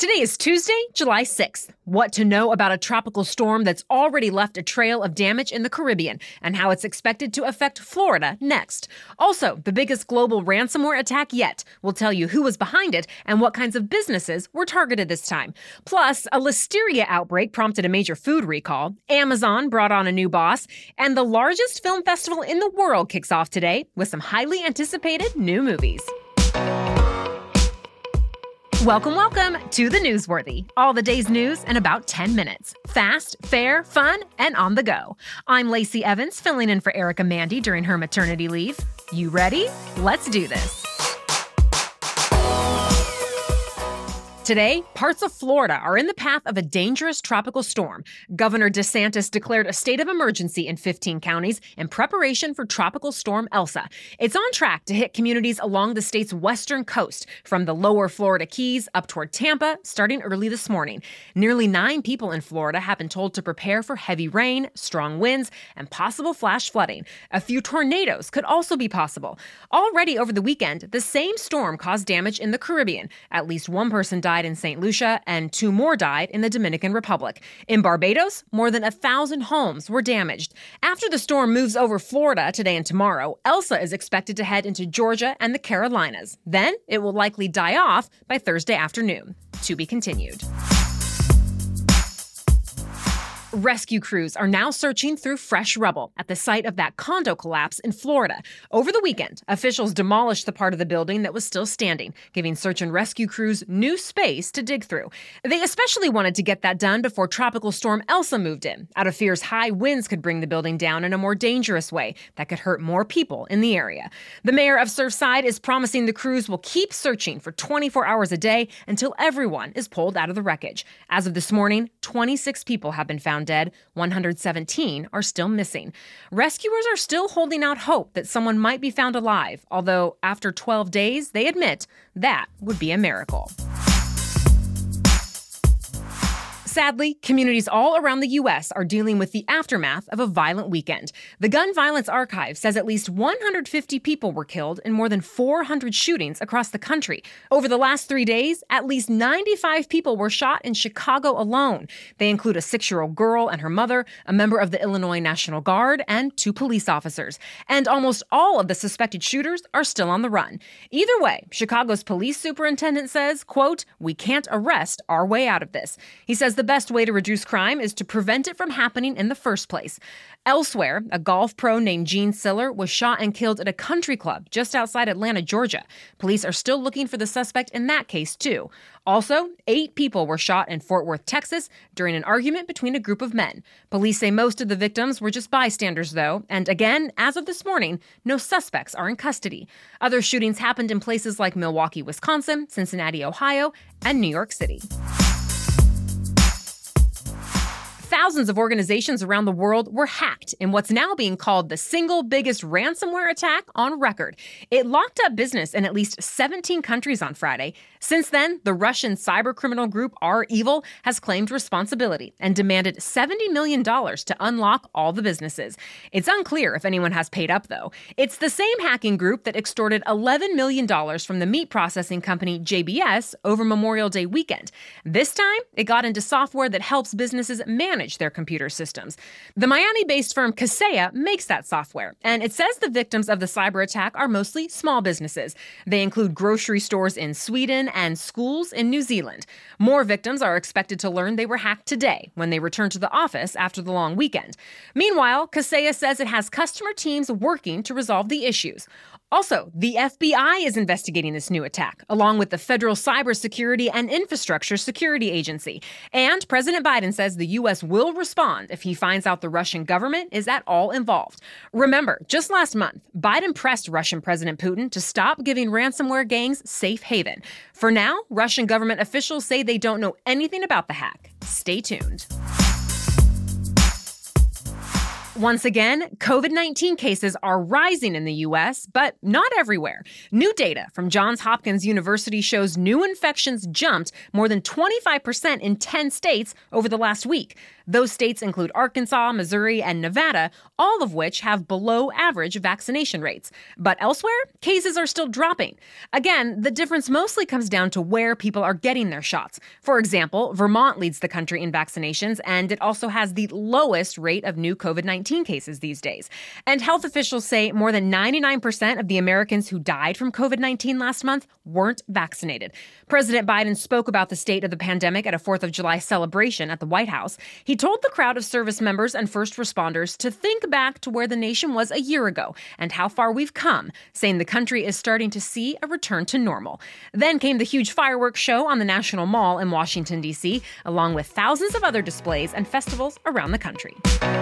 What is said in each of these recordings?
Today is Tuesday, July 6th. What to know about a tropical storm that's already left a trail of damage in the Caribbean and how it's expected to affect Florida next. Also, the biggest global ransomware attack yet. We'll tell you who was behind it and what kinds of businesses were targeted this time. Plus, a listeria outbreak prompted a major food recall. Amazon brought on a new boss. And the largest film festival in the world kicks off today with some highly anticipated new movies. Welcome to The Newsworthy. All the day's news in about 10 minutes. Fast, fair, fun, and on the go. I'm Lacey Evans, filling in for Erica Mandy during her maternity leave. You ready? Let's do this. Today, parts of Florida are in the path of a dangerous tropical storm. Governor DeSantis declared a state of emergency in 15 counties in preparation for Tropical Storm Elsa. It's on track to hit communities along the state's western coast, from the lower Florida Keys up toward Tampa, starting early this morning. Nearly 9 people in Florida have been told to prepare for heavy rain, strong winds, and possible flash flooding. A few tornadoes could also be possible. Already over the weekend, the same storm caused damage in the Caribbean. At least one person died in St. Lucia, and 2 more died in the Dominican Republic. In Barbados, more than 1,000 homes were damaged. After the storm moves over Florida today and tomorrow, Elsa is expected to head into Georgia and the Carolinas. Then it will likely die off by Thursday afternoon. To be continued. Rescue crews are now searching through fresh rubble at the site of that condo collapse in Florida. Over the weekend, officials demolished the part of the building that was still standing, giving search and rescue crews new space to dig through. They especially wanted to get that done before Tropical Storm Elsa moved in, out of fears high winds could bring the building down in a more dangerous way that could hurt more people in the area. The mayor of Surfside is promising the crews will keep searching for 24 hours a day until everyone is pulled out of the wreckage. As of this morning, 26 people have been found dead, 117 are still missing. Rescuers are still holding out hope that someone might be found alive, although after 12 days, they admit that would be a miracle. Sadly, communities all around the U.S. are dealing with the aftermath of a violent weekend. The Gun Violence Archive says at least 150 people were killed in more than 400 shootings across the country. Over the last 3 days, at least 95 people were shot in Chicago alone. They include a 6-year-old girl and her mother, a member of the Illinois National Guard, and 2 police officers. And almost all of the suspected shooters are still on the run. Either way, Chicago's police superintendent says, quote, "We can't arrest our way out of this." He says the best way to reduce crime is to prevent it from happening in the first place. Elsewhere, a golf pro named Gene Siller was shot and killed at a country club just outside Atlanta, Georgia. Police are still looking for the suspect in that case, too. Also, 8 people were shot in Fort Worth, Texas, during an argument between a group of men. Police say most of the victims were just bystanders, though, and again, as of this morning, no suspects are in custody. Other shootings happened in places like Milwaukee, Wisconsin, Cincinnati, Ohio, and New York City. Thousands of organizations around the world were hacked in what's now being called the single biggest ransomware attack on record. It locked up business in at least 17 countries on Friday. Since then, the Russian cybercriminal group REvil has claimed responsibility and demanded $70 million to unlock all the businesses. It's unclear if anyone has paid up, though. It's the same hacking group that extorted $11 million from the meat processing company JBS over Memorial Day weekend. This time, it got into software that helps businesses manage their computer systems. The Miami-based firm Kaseya makes that software, and it says the victims of the cyber attack are mostly small businesses. They include grocery stores in Sweden and schools in New Zealand. More victims are expected to learn they were hacked today when they return to the office after the long weekend. Meanwhile, Kaseya says it has customer teams working to resolve the issues. Also, the FBI is investigating this new attack, along with the Federal Cybersecurity and Infrastructure Security Agency. And President Biden says the U.S. will respond if he finds out the Russian government is at all involved. Remember, just last month, Biden pressed Russian President Putin to stop giving ransomware gangs safe haven. For now, Russian government officials say they don't know anything about the hack. Stay tuned. Once again, COVID-19 cases are rising in the U.S., but not everywhere. New data from Johns Hopkins University shows new infections jumped more than 25% in 10 states over the last week. Those states include Arkansas, Missouri, and Nevada, all of which have below average vaccination rates. But elsewhere, cases are still dropping. Again, the difference mostly comes down to where people are getting their shots. For example, Vermont leads the country in vaccinations, and it also has the lowest rate of new COVID-19 cases these days. And health officials say more than 99% of the Americans who died from COVID-19 last month weren't vaccinated. President Biden spoke about the state of the pandemic at a 4th of July celebration at the White House. He told the crowd of service members and first responders to think back to where the nation was a year ago and how far we've come, saying the country is starting to see a return to normal. Then came the huge fireworks show on the National Mall in Washington, D.C., along with thousands of other displays and festivals around the country.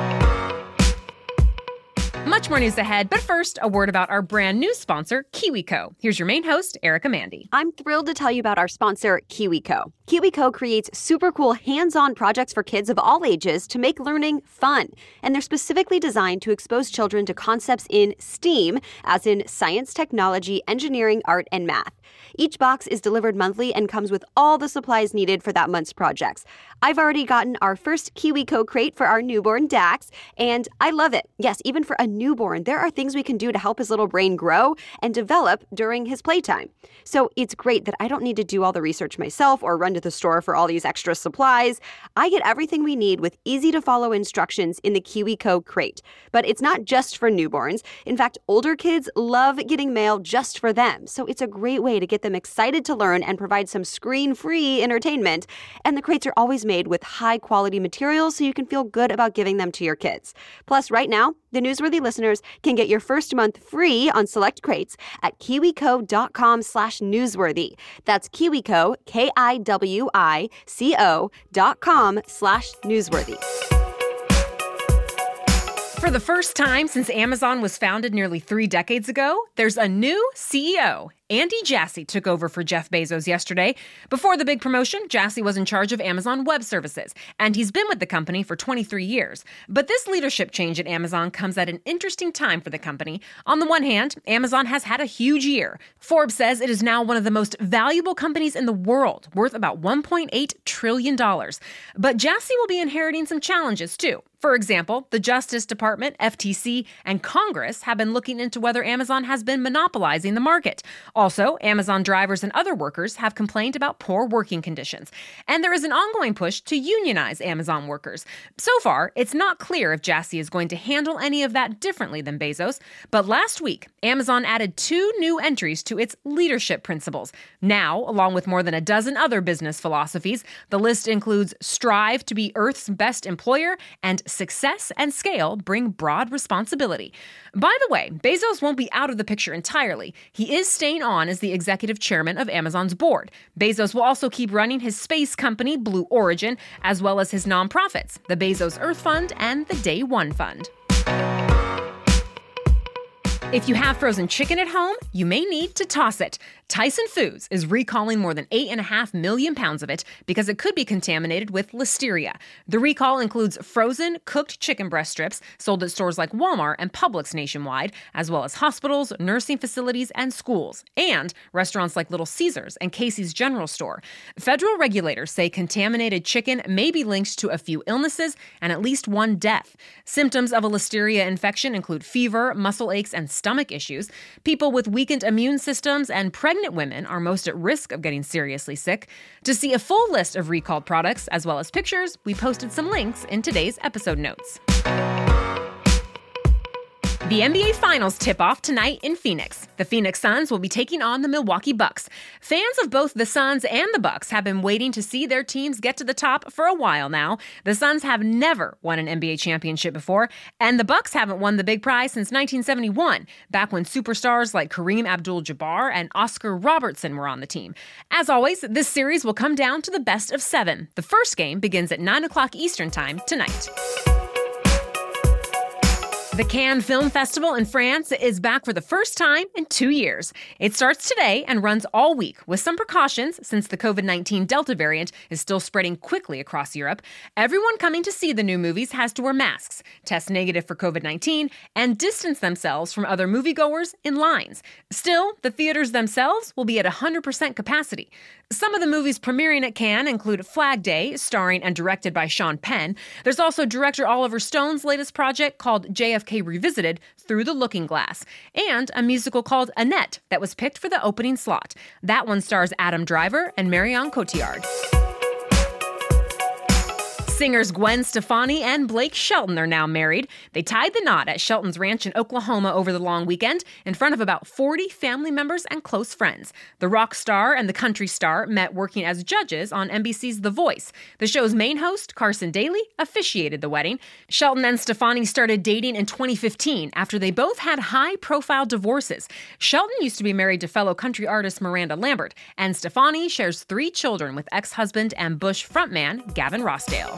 Much more news ahead, but first, a word about our brand new sponsor, KiwiCo. Here's your main host, Erica Mandy. I'm thrilled to tell you about our sponsor, KiwiCo. KiwiCo creates super cool hands-on projects for kids of all ages to make learning fun. And they're specifically designed to expose children to concepts in STEAM, as in science, technology, engineering, art, and math. Each box is delivered monthly and comes with all the supplies needed for that month's projects. I've already gotten our first KiwiCo crate for our newborn Dax, and I love it. Yes, even for a newborn, there are things we can do to help his little brain grow and develop during his playtime. So it's great that I don't need to do all the research myself or run to the store for all these extra supplies. I get everything we need with easy-to-follow instructions in the KiwiCo crate. But it's not just for newborns. In fact, older kids love getting mail just for them. So it's a great way to get them excited to learn and provide some screen-free entertainment. And the crates are always made with high-quality materials so you can feel good about giving them to your kids. Plus, right now, the Newsworthy listeners can get your first month free on select crates at kiwico.com/newsworthy. That's KiwiCo, KIWICO.com/newsworthy. For the first time since Amazon was founded nearly 3 decades ago, there's a new CEO. Andy Jassy took over for Jeff Bezos yesterday. Before the big promotion, Jassy was in charge of Amazon Web Services, and he's been with the company for 23 years. But this leadership change at Amazon comes at an interesting time for the company. On the one hand, Amazon has had a huge year. Forbes says it is now one of the most valuable companies in the world, worth about $1.8 trillion. But Jassy will be inheriting some challenges, too. For example, the Justice Department, FTC, and Congress have been looking into whether Amazon has been monopolizing the market. Also, Amazon drivers and other workers have complained about poor working conditions. And there is an ongoing push to unionize Amazon workers. So far, it's not clear if Jassy is going to handle any of that differently than Bezos. But last week, Amazon added 2 new entries to its leadership principles. Now, along with more than a dozen other business philosophies, the list includes strive to be Earth's best employer and success and scale bring broad responsibility. By the way, Bezos won't be out of the picture entirely. He is staying on as the executive chairman of Amazon's board. Bezos will also keep running his space company, Blue Origin, as well as his nonprofits, the Bezos Earth Fund and the Day One Fund. If you have frozen chicken at home, you may need to toss it. Tyson Foods is recalling more than 8.5 million pounds of it because it could be contaminated with listeria. The recall includes frozen, cooked chicken breast strips sold at stores like Walmart and Publix nationwide, as well as hospitals, nursing facilities, and schools, and restaurants like Little Caesars and Casey's General Store. Federal regulators say contaminated chicken may be linked to a few illnesses and at least 1 death. Symptoms of a listeria infection include fever, muscle aches, and stomach issues. People with weakened immune systems and pregnant women are most at risk of getting seriously sick. To see a full list of recalled products, as well as pictures, we posted some links in today's episode notes. The NBA Finals tip-off tonight in Phoenix. The Phoenix Suns will be taking on the Milwaukee Bucks. Fans of both the Suns and the Bucks have been waiting to see their teams get to the top for a while now. The Suns have never won an NBA championship before, and the Bucks haven't won the big prize since 1971, back when superstars like Kareem Abdul-Jabbar and Oscar Robertson were on the team. As always, this series will come down to the best of 7. The first game begins at 9 o'clock Eastern Time tonight. The Cannes Film Festival in France is back for the first time in 2 years. It starts today and runs all week with some precautions since the COVID-19 Delta variant is still spreading quickly across Europe. Everyone coming to see the new movies has to wear masks, test negative for COVID-19, and distance themselves from other moviegoers in lines. Still, the theaters themselves will be at 100% capacity. Some of the movies premiering at Cannes include Flag Day, starring and directed by Sean Penn. There's also director Oliver Stone's latest project called JFK Revisited, Through the Looking Glass, and a musical called Annette that was picked for the opening slot. That one stars Adam Driver and Marion Cotillard. Singers Gwen Stefani and Blake Shelton are now married. They tied the knot at Shelton's ranch in Oklahoma over the long weekend in front of about 40 family members and close friends. The rock star and the country star met working as judges on NBC's The Voice. The show's main host, Carson Daly, officiated the wedding. Shelton and Stefani started dating in 2015 after they both had high-profile divorces. Shelton used to be married to fellow country artist Miranda Lambert, and Stefani shares 3 children with ex-husband and Bush frontman Gavin Rossdale.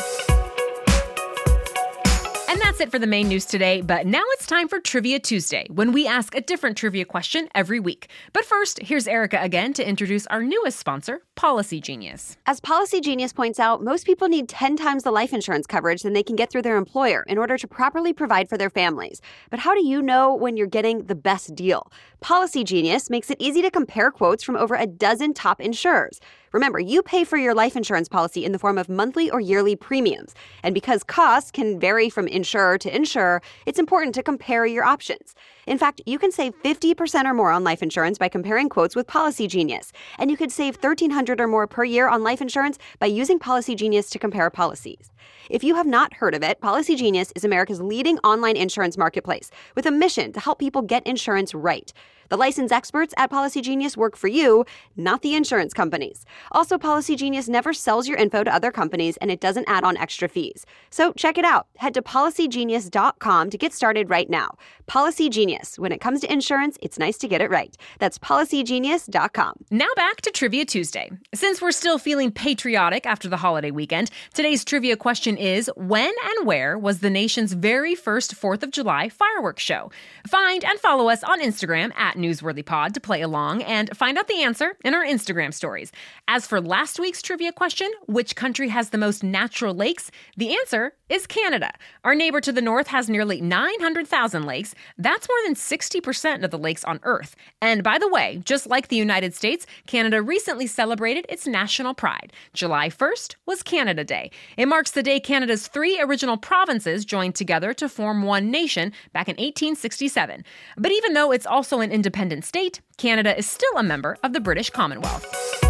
And that's it for the main news today, but now it's time for Trivia Tuesday, when we ask a different trivia question every week. But first, here's Erica again to introduce our newest sponsor, Policy Genius. As Policy Genius points out, most people need 10 times the life insurance coverage than they can get through their employer in order to properly provide for their families. But how do you know when you're getting the best deal? Policy Genius makes it easy to compare quotes from over a dozen top insurers. Remember, you pay for your life insurance policy in the form of monthly or yearly premiums. And because costs can vary from insurer to insurer, it's important to compare your options. In fact, you can save 50% or more on life insurance by comparing quotes with Policy Genius. And you could save $1,300 or more per year on life insurance by using Policy Genius to compare policies. If you have not heard of it, Policy Genius is America's leading online insurance marketplace with a mission to help people get insurance right. The licensed experts at Policy Genius work for you, not the insurance companies. Also, Policy Genius never sells your info to other companies, and it doesn't add on extra fees. So check it out. Head to policygenius.com to get started right now. Policy Genius. When it comes to insurance, it's nice to get it right. That's policygenius.com. Now back to Trivia Tuesday. Since we're still feeling patriotic after the holiday weekend, today's trivia question is, when and where was the nation's very first 4th of July fireworks show? Find and follow us on Instagram at NewsworthyPod to play along and find out the answer in our Instagram stories. As for last week's trivia question, which country has the most natural lakes? The answer is Canada. Our neighbor to the north has nearly 900,000 lakes. That's more than 60% of the lakes on Earth. And by the way, just like the United States, Canada recently celebrated its national pride. July 1st was Canada Day. It marks the day Canada's 3 original provinces joined together to form one nation back in 1867. But even though it's also an independent state, Canada is still a member of the British Commonwealth.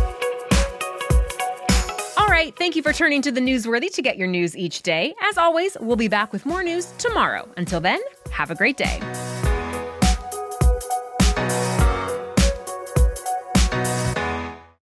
All right, thank you for turning to the Newsworthy to get your news each day. As always, we'll be back with more news tomorrow. Until then, have a great day.